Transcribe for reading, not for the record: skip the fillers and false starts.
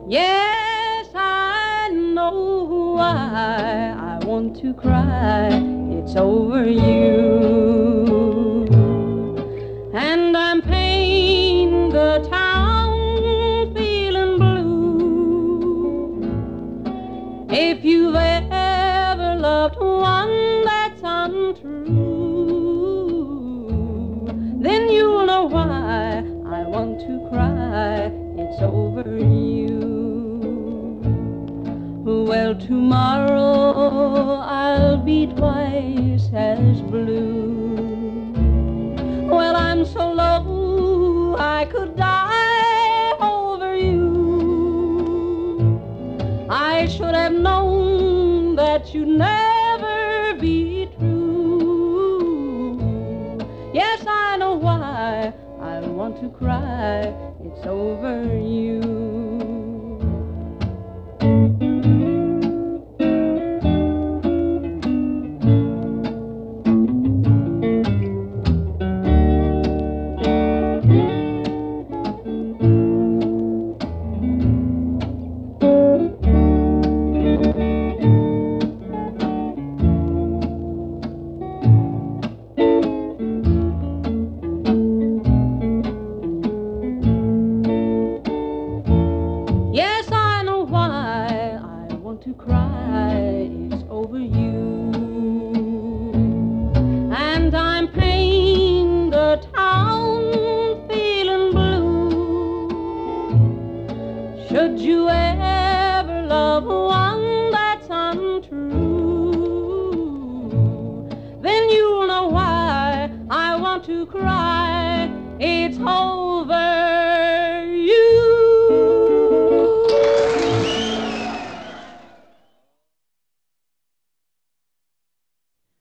Yes, I know why I want to cry. It's over you. And I'm painting the town feeling blue. If you've ever loved one that's untrue, then you'll know why I want to cry. It's over you. Well, tomorrow I'll be twice as blue. Well, I'm so low I could die over you. I should have known that you'd never be true. Yes, I know why I want to cry. It's over you. Yes, I know why I want to cry. It's over you. And I'm painting the town feeling blue. Should you ever love one that's untrue, then you'll know why I want to cry. It's over